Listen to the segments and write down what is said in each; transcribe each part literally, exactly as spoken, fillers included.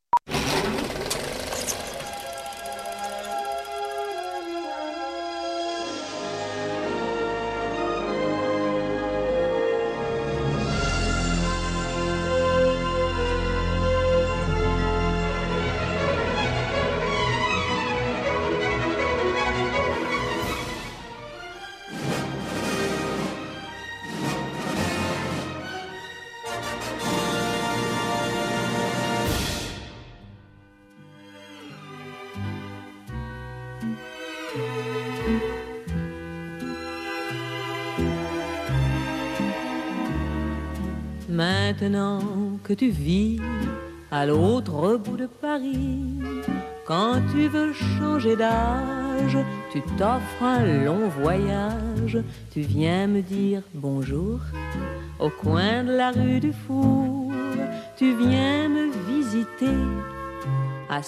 Maintenant que tu vis à l'autre bout de Paris, quand tu veux changer d'âge, tu t'offres un long voyage, tu viens me dire bonjour au coin de la rue du Four, tu viens me visiter à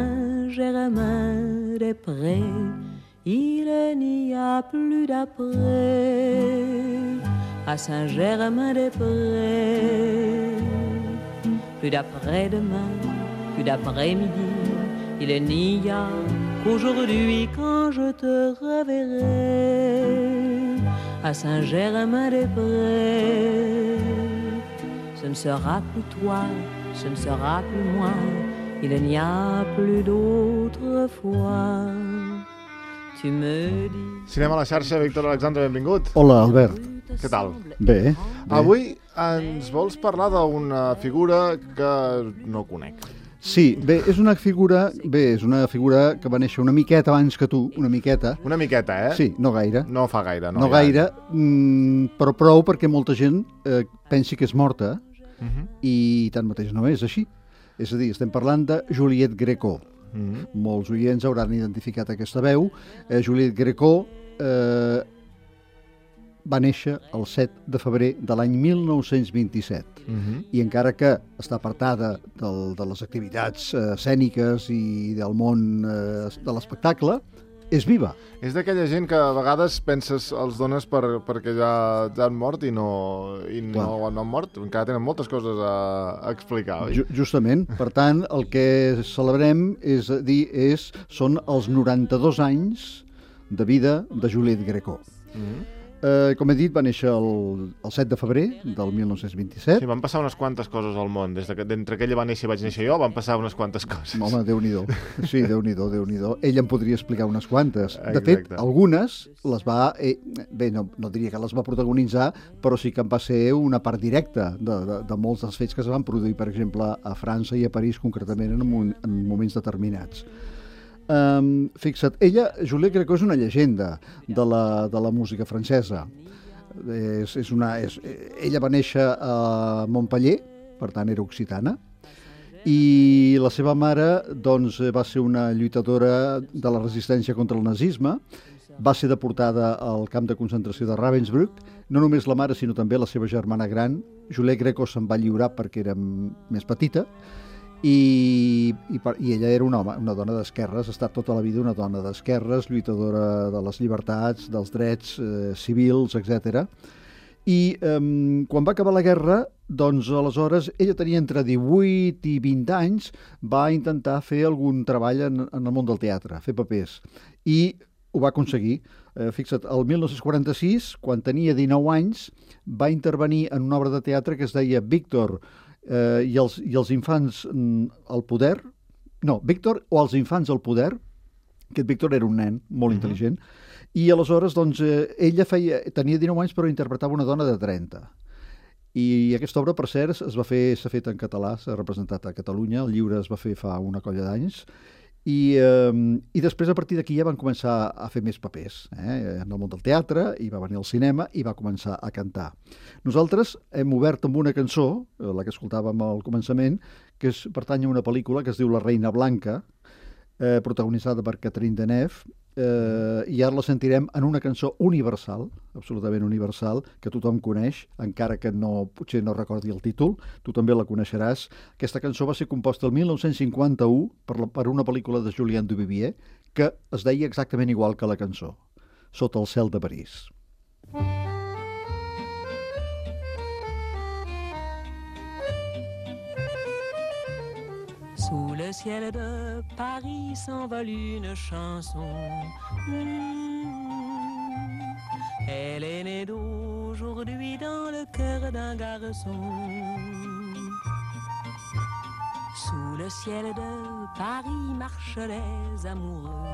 Saint-Germain-des-Prés, il n'y a plus d'après. À Saint-Germain-des-Prés, plus d'après-demain, plus d'après-midi, il n'y a qu'aujourd'hui quand je te reverrai. À Saint-Germain-des-Prés, ce ne sera plus toi, ce ne sera plus moi, il n'y a plus d'autre fois. Tu me dis... Cinema a la xarxa, Víctor Alexandre, benvingut. Hola, Albert. Què tal? Bé, bé. Avui ens vols parlar d'una figura que no conec. Sí, bé, és una figura, bé, és una figura que va néixer una miqueta abans que tu, una miqueta. Una miqueta, eh? Sí, no gaire. No fa gaire, no? No gaire, mm, però prou perquè molta gent eh, pensi que és morta uh-huh. i tanmateix no és així. És a dir, estem parlant de Juliette Gréco. Uh-huh. Molts oients hauran identificat aquesta veu. Eh, Juliette Gréco eh, va néixer el set de febrer de l'any mil nou-cents vint-i-set uh-huh. i encara que està apartada del, de les activitats eh, escèniques i del món eh, de l'espectacle, és viva. És d'aquella gent que a vegades penses els dones per, perquè ja, ja han mort i, no, i no, no han mort, encara tenen moltes coses a, a explicar, oi? Ju- justament, per tant, el que celebrem és a dir, és, són els noranta-dos anys de vida de Juliette Gréco. Uh-huh. Eh, com he dit, va néixer el, el set de febrer del mil nou-cents vint-i-set. Sí, van passar unes quantes coses al món. Des de que, d'entre que ella va néixer i vaig néixer jo, van passar unes quantes coses. Home, Déu-n'hi-do. Sí, Déu-n'hi-do, Déu-n'hi-do. Ell em podria explicar unes quantes. De Exacte. fet, algunes les va... Eh, bé, no, no diria que les va protagonitzar, però sí que en va ser una part directa de, de, de molts dels fets que es van produir, per exemple, a França i a París, concretament, en, en moments determinats. Um, fixa't, ella, Juliette Gréco, és una llegenda de la, de la música francesa. És, és una, és, ella va néixer a Montpellier, per tant era occitana, i la seva mare doncs, va ser una lluitadora de la resistència contra el nazisme, va ser deportada al camp de concentració de Ravensbrück. No només la mare, sinó també la seva germana gran. Juliette Gréco se'n va lliurar perquè era més petita, I, i, i ella era una, home, una dona d'esquerres, ha estat tota la vida una dona d'esquerres, lluitadora de les llibertats, dels drets eh, civils, etcètera. I eh, quan va acabar la guerra, doncs aleshores ella tenia entre divuit i vint anys, va intentar fer algun treball en, en el món del teatre, fer papers, i ho va aconseguir. Eh, fixa't, el mil nou-cents quaranta-sis, quan tenia dinou anys, va intervenir en una obra de teatre que es deia Víctor eh, i, els, i els infants mm, al poder, no, Víctor o els infants al poder. Aquest Víctor era un nen molt uh-huh. intel·ligent, i aleshores doncs, eh, ella feia, tenia dinou anys però interpretava una dona de trenta. I aquesta obra, per cert, es va fer, s'ha fet en català, s'ha representat a Catalunya, el llibre es va fer fa una colla d'anys, i, eh, i després a partir d'aquí ja van començar a fer més papers eh, en el món del teatre, i va venir al cinema i va començar a cantar. Nosaltres hem obert amb una cançó, la que escoltàvem al començament, que és, pertany a una pel·lícula que es diu La Reina Blanca, eh, protagonitzada per Catherine Deneuve, eh, i ara la sentirem en una cançó universal, absolutament universal, que tothom coneix, encara que no, potser no recordi el títol, tu també la coneixeràs. Aquesta cançó va ser composta el mil nou-cents cinquanta-u per, la, per una pel·lícula de Julien Duvivier, que es deia exactament igual que la cançó, Sota el cel de París. Sous le ciel de Paris s'envole une chanson. Mmh. Elle est née d'aujourd'hui dans le cœur d'un garçon. Sous le ciel de Paris marchent les amoureux.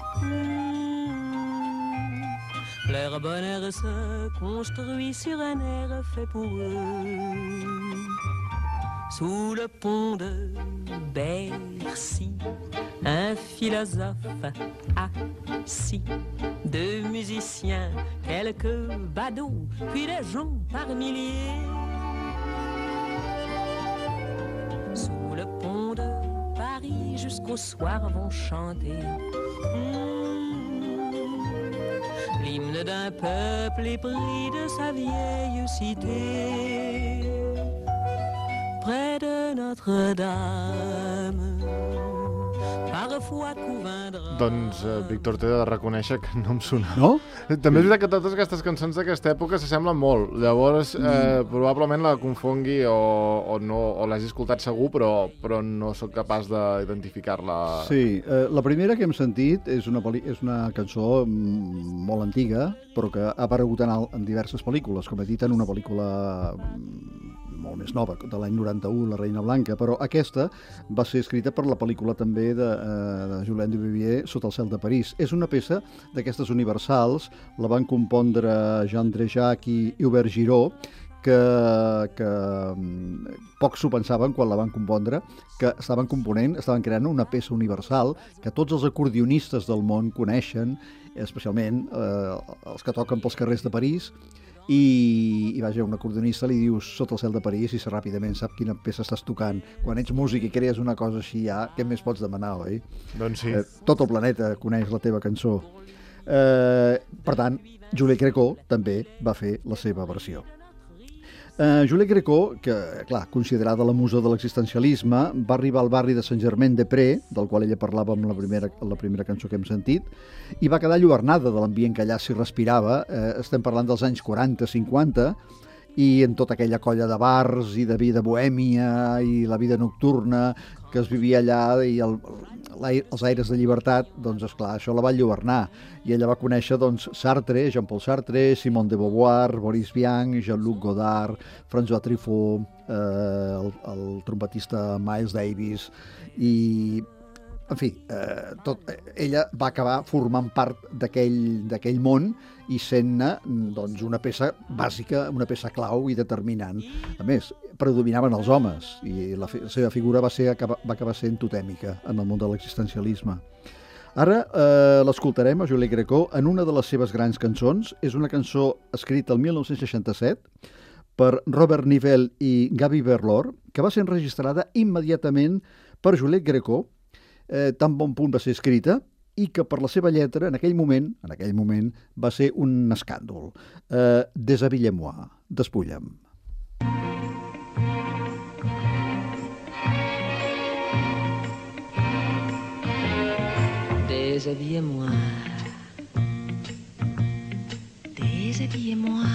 Mmh. Leur bonheur se construit sur un air fait pour eux. Sous le pont de Bercy, un philosophe assis, deux musiciens, quelques badauds, puis des gens par milliers. Sous le pont de Paris, jusqu'au soir vont chanter mmh, l'hymne d'un peuple épris de sa vieille cité. Près de Notre-Dame, parfois couvint de drap. Doncs, eh, Víctor, t'he de reconèixer que no em sona. No? També és veritat que totes aquestes cançons d'aquesta època s'assemblen molt. Llavors, eh, probablement la confongui o, o, no, o l'hagi escoltat segur, però, però no sóc capaç d'identificar-la. Sí, eh, la primera que hem sentit és una, peli és una cançó mm, molt antiga, però que ha aparegut en, en diverses pel·lícules, com he dit, en una pel·lícula mm, molt més nova, de l'any noranta-u, La Reina Blanca, però aquesta va ser escrita per la pel·lícula també de, eh, de Julien Duvivier, Sota el cel de París. És una peça d'aquestes universals, la van compondre Jean Dréjac i Hubert Giraud, que, que pocs s'ho pensaven quan la van compondre, que estaven component, estaven creant una peça universal que tots els acordionistes del món coneixen, especialment eh, els que toquen pels carrers de París, i, i vaja, un acordionista li dius Sota el cel de París i ràpidament sap quina peça estàs tocant. Quan ets músic i crees una cosa així, ja, què més pots demanar, oi? Doncs sí. Eh, tot el planeta coneix la teva cançó. Eh, per tant, Juliette Gréco també va fer la seva versió. Uh, Juliette Gréco, que, clar, considerada la musa de l'existencialisme, va arribar al barri de Saint-Germain-des-Prés, del qual ella parlava amb la primera, la primera cançó que hem sentit, i va quedar lluernada de l'ambient que allà s'hi respirava. Uh, estem parlant dels anys quaranta cinquanta, i en tota aquella colla de bars i de vida bohèmia i la vida nocturna que es vivia allà i el, els aires de llibertat, doncs, esclar, això la va enlluernar. I ella va conèixer, doncs, Sartre, Jean-Paul Sartre, Simone de Beauvoir, Boris Vian, Jean-Luc Godard, François Truffaut, eh, el, el trompetista Miles Davis, i, en fi, eh, tot, ella va acabar formant part d'aquell d'aquell món i sent-ne, doncs, una peça bàsica, una peça clau i determinant. A més, predominaven els homes i la, fi, la seva figura va, ser, va acabar sent totèmica en el món de l'existencialisme. Ara eh, l'escoltarem, a Juliette Gréco, en una de les seves grans cançons. És una cançó escrita el mil nou-cents seixanta-set per Robert Nivelle i Gaby Berlor, que va ser enregistrada immediatament per Juliette Gréco, eh, tan bon punt va ser escrita, i que per la seva lletra, en aquell moment, en aquell moment, va ser un escàndol. Eh, Déshabillez-moi, despulla'm. Déshabillez-moi, déshabillez-moi.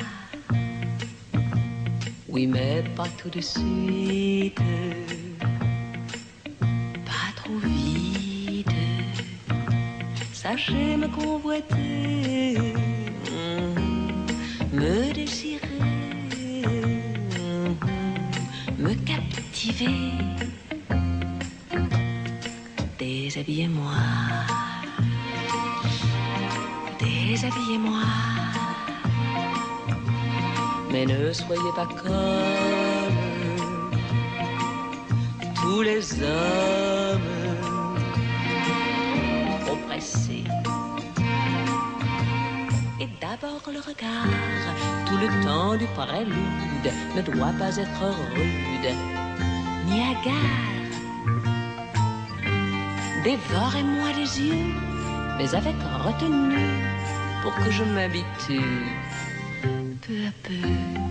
Oui, mais pas tout de suite, pas trop vite. Sachez me convoiter, me désirer, me captiver. Déshabillez-moi, déshabillez-moi, mais ne soyez pas comme tous les hommes, trop pressés. Et d'abord le regard, tout le temps du prélude, ne doit pas être rude, ni hagard. Dévorez-moi les yeux, mais avec retenue, pour que je m'habitue peu à peu.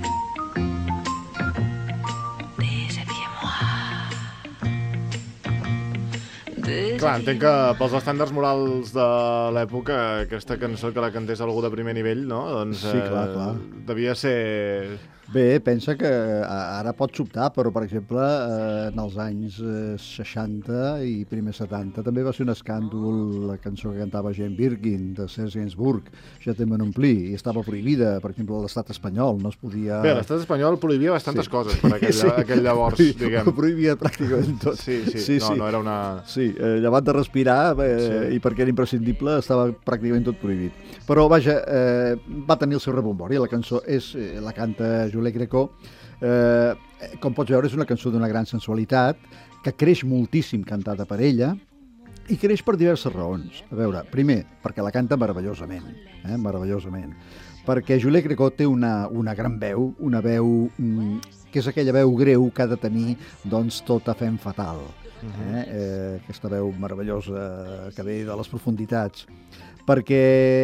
Clar, entenc que pels estàndards morals de l'època aquesta cançó que la cantés algú de primer nivell, no? Doncs, sí, clar, clar. Eh, devia ser Bé, pensa que ara pot sobtar, però, per exemple, en els anys seixanta i primer setanta també va ser un escàndol la cançó que cantava Jane Birkin, de Serge Gainsbourg, Je te m'ompli, i estava prohibida, per exemple, a l'estat espanyol, no es podia... Bé, l'estat espanyol prohibia bastantes sí. coses per aquell, sí. aquell llavors, sí, diguem. Prohibia pràcticament tot. Sí, sí, sí no, sí. no era una... Sí, eh, llevat de respirar, eh, sí. i perquè era imprescindible, estava pràcticament tot prohibit. Però, vaja, eh, va tenir el seu rebombori, la cançó és, eh, la canta Juliette Gréco. Eh, com pots veure, és una cançó d'una gran sensualitat, que creix moltíssim cantada per ella, i creix per diverses raons. A veure, primer, perquè la canta meravellosament, eh, meravellosament. Perquè Juliette Gréco té una, una gran veu, una veu mm, que és aquella veu greu que ha de tenir, doncs, tota fem fatal. Eh? Eh, aquesta veu meravellosa que ve de les profunditats, perquè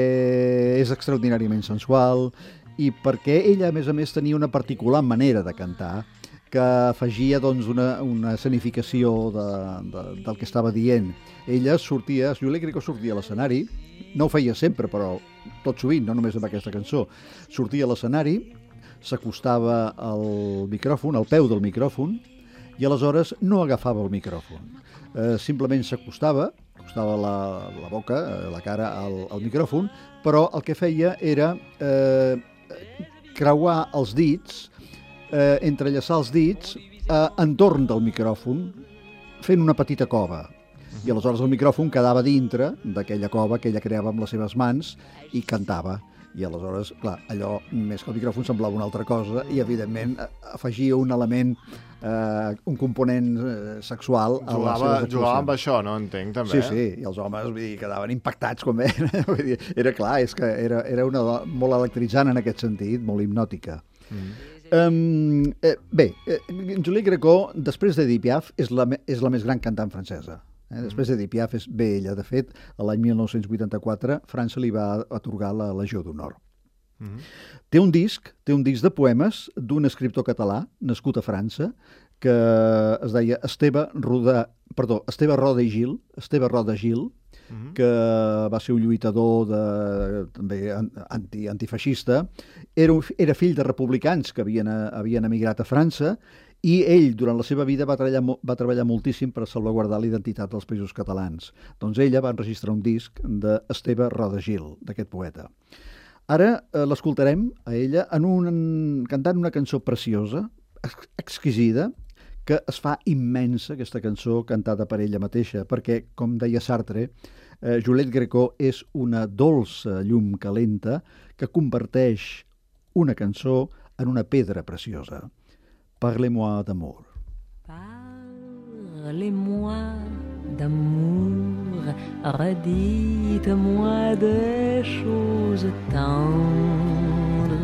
és extraordinàriament sensual i perquè ella, a més a més, tenia una particular manera de cantar que afegia doncs, una, una escenificació de, de, del que estava dient. Ella sortia, Juliette Gréco sortia a l'escenari, no ho feia sempre, però tot sovint, no només amb aquesta cançó, sortia a l'escenari, s'acostava al micròfon, al peu del micròfon, i aleshores no agafava el micròfon. Eh, simplement s'acostava, acostava la, la boca, la cara al, al micròfon, però el que feia era eh, creuar els dits, eh, entrellaçar els dits eh, entorn del micròfon, fent una petita cova. I aleshores el micròfon quedava dintre d'aquella cova que ella creava amb les seves mans i cantava. I aleshores, clar, allò, més que el micròfon, semblava una altra cosa i, evidentment, afegia un element, eh, un component eh, sexual a les seves actuacions. Jugava amb això, no? Entenc, també. Sí, sí, i els homes vull dir, quedaven impactats com era. Vull dir, era clar, és que era, era una dona molt electritzant en aquest sentit, molt hipnòtica. Mm. Um, eh, bé, eh, Juliette Gréco, després d'Edith Piaf, és la, és la més gran cantant francesa. Eh? Després d'Edith Piaf és bé ella. De fet, l'any mil nou-cents vuitanta-quatre França li va atorgar la Legió d'Honor. Mm-hmm. Té un disc, té un disc de poemes d'un escriptor català nascut a França que es deia Esteve Roda, perdó, Esteve Roda i Gil, Esteve Roda Gil, mm-hmm. que va ser un lluitador de, també anti, antifeixista. Era, era fill de republicans que havien, havien emigrat a França. I ell, durant la seva vida, va treballar, va treballar moltíssim per salvaguardar la identitat dels països catalans. Doncs ella va enregistrar un disc d'Esteve Roda Gil, d'aquest poeta. Ara eh, l'escoltarem a ella en un, cantant una cançó preciosa, ex exquisida, que es fa immensa, aquesta cançó, cantada per ella mateixa, perquè, com deia Sartre, eh, Juliette Gréco és una dolça llum calenta que converteix una cançó en una pedra preciosa. Parlez-moi d'amour. Parlez-moi d'amour, redites-moi des choses tendres.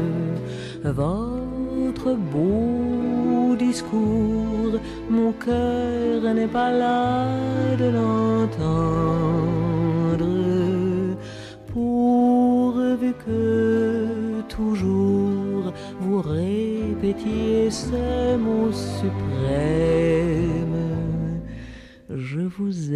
Votre beau discours, mon cœur n'est pas là de l'entendre. Pourvu que toujours vous répétiez ce mot suprême, je vous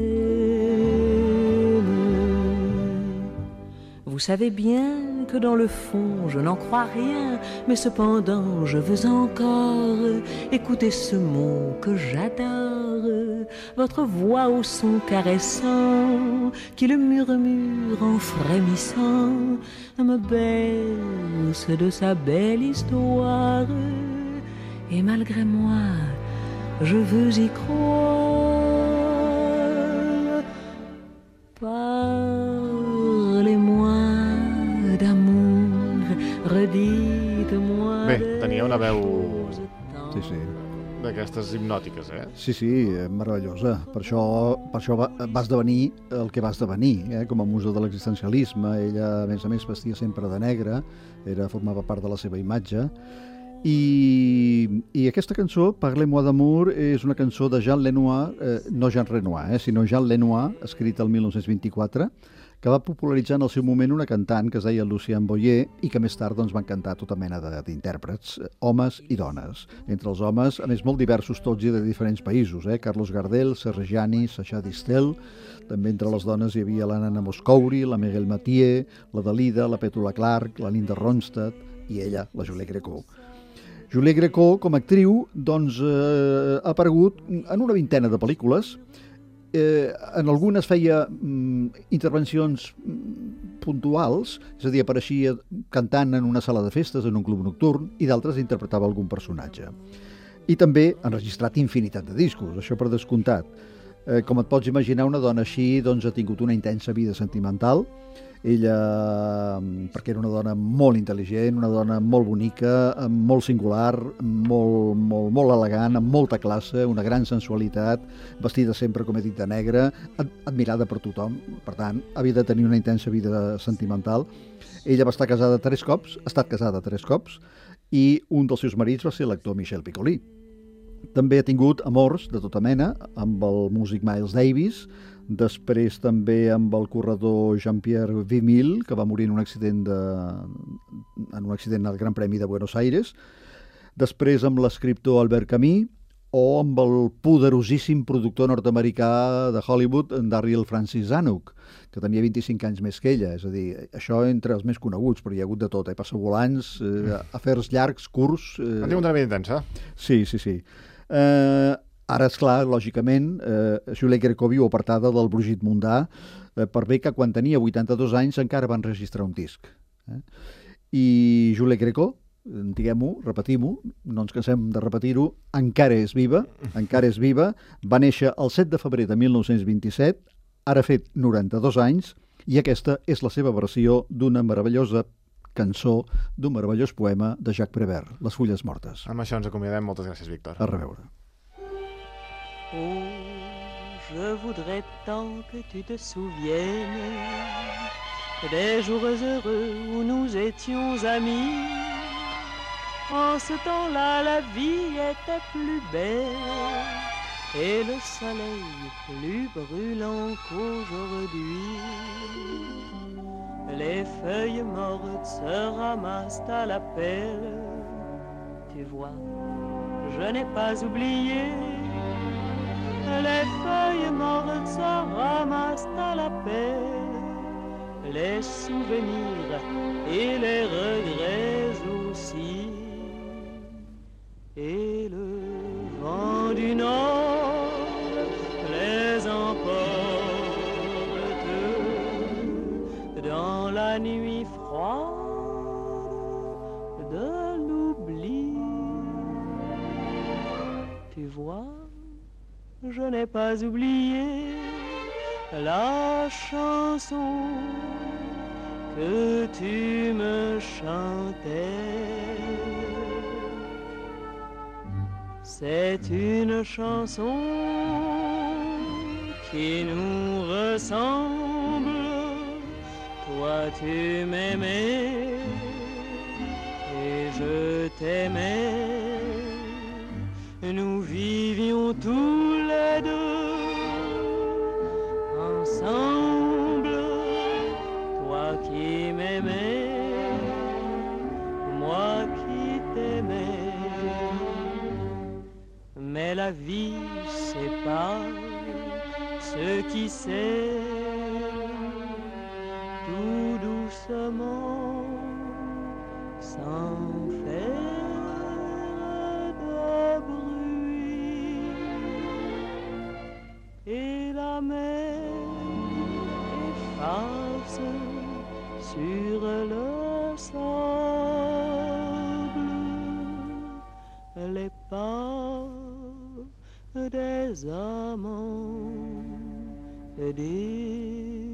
aime. Vous savez bien que dans le fond je n'en crois rien, mais cependant je veux encore écouter ce mot que j'adore, votre voix au son caressant qui le murmure en frémissant me berce de sa belle histoire, et malgré moi je veux y croire. Parlez-moi d'amour, redites-moi. Bé, tenia una veu... Sí, sí. D'aquestes hipnòtiques, eh? Sí, sí, meravellosa. Per això, per això va, va esdevenir el que va esdevenir, eh? Com a musa de l'existencialisme. Ella, a més a més, vestia sempre de negre, era, formava part de la seva imatge. I, i aquesta cançó, Parlez-moi d'amour, és una cançó de Jean Lenoir, eh, no Jean Renoir, eh, sinó Jean Lenoir, escrita el mil nou-cents vint-i-quatre, que va popularitzar en el seu moment una cantant que es deia Lucien Boyer i que més tard doncs, van cantar tota mena d'intèrprets, homes i dones. Entre els homes, a més, molt diversos tots i de diferents països, eh? Carlos Gardel, Serge Gianni, Sacha Distel. També entre les dones hi havia la Nana Mouskouri, la Miguel Mathieu, la Dalida, la Petula Clark, la Linda Ronstadt, i ella, la Julie Greco. Julie Greco, com a actriu, doncs, eh, ha aparegut en una vintena de pel·lícules. Eh, en algunes feia mm, intervencions mm, puntuals, és a dir, apareixia cantant en una sala de festes, en un club nocturn, i d'altres interpretava algun personatge. I també ha enregistrat infinitat de discos, això per descomptat. Eh, com et pots imaginar, una dona així doncs, ha tingut una intensa vida sentimental. Ella, perquè era una dona molt intel·ligent, una dona molt bonica, molt singular, molt, molt, molt elegant, amb molta classe, una gran sensualitat, vestida sempre, com he dit, de negre, admirada per tothom. Per tant, havia de tenir una intensa vida sentimental. Ella va estar casada tres cops, ha estat casada tres cops, i un dels seus marits va ser l'actor Michel Piccoli. També ha tingut amors de tota mena amb el músic Miles Davis, després també amb el corredor Jean-Pierre Vimille, que va morir en un accident, de, en un accident al Gran Premi de Buenos Aires, després amb l'escriptor Albert Camus, o amb el poderosíssim productor nord-americà de Hollywood, Darryl Francis Zanuck, que tenia vint-i-cinc anys més que ella. És a dir, això entre els més coneguts, però hi ha hagut de tot, eh? Passavolants, eh, afers llargs, curts... Eh... Ha tingut una vida intensa. Sí, sí, sí. Eh... Ara, esclar, lògicament, eh, Julie Greco viu apartada del brugit mundà, eh, per bé que quan tenia vuitanta-dos anys encara van registrar un disc. Eh? I Julie Greco, diguem-ho, repetim-ho, no ens cansem de repetir-ho, encara és viva, encara és viva, va néixer el set de febrer de mil nou-cents vint-i-set, ara ha fet noranta-dos anys, i aquesta és la seva versió d'una meravellosa cançó, d'un meravellós poema de Jacques Prévert, Les fulles mortes. Amb això ens acomiadem. Moltes gràcies, Víctor. A reveure. Oh, je voudrais tant que tu te souviennes des jours heureux où nous étions amis. En ce temps-là, la vie était plus belle et le soleil plus brûlant qu'aujourd'hui. Les feuilles mortes se ramassent à la pelle. Tu vois, je n'ai pas oublié. Les feuilles mortes se ramassent à la pelle, les souvenirs et les regrets aussi. Et le vent du nord les emporte dans la nuit froide de l'oubli. Tu vois, je n'ai pas oublié la chanson que tu me chantais. C'est une chanson qui nous ressemble. Toi tu m'aimais et je t'aimais. Nous vivions tous les deux ensemble, toi qui m'aimais, moi qui t'aimais. Mais la vie sépare ceux qui s'aiment tout doucement, sans faire et la mer efface sur le sable les pas des amants des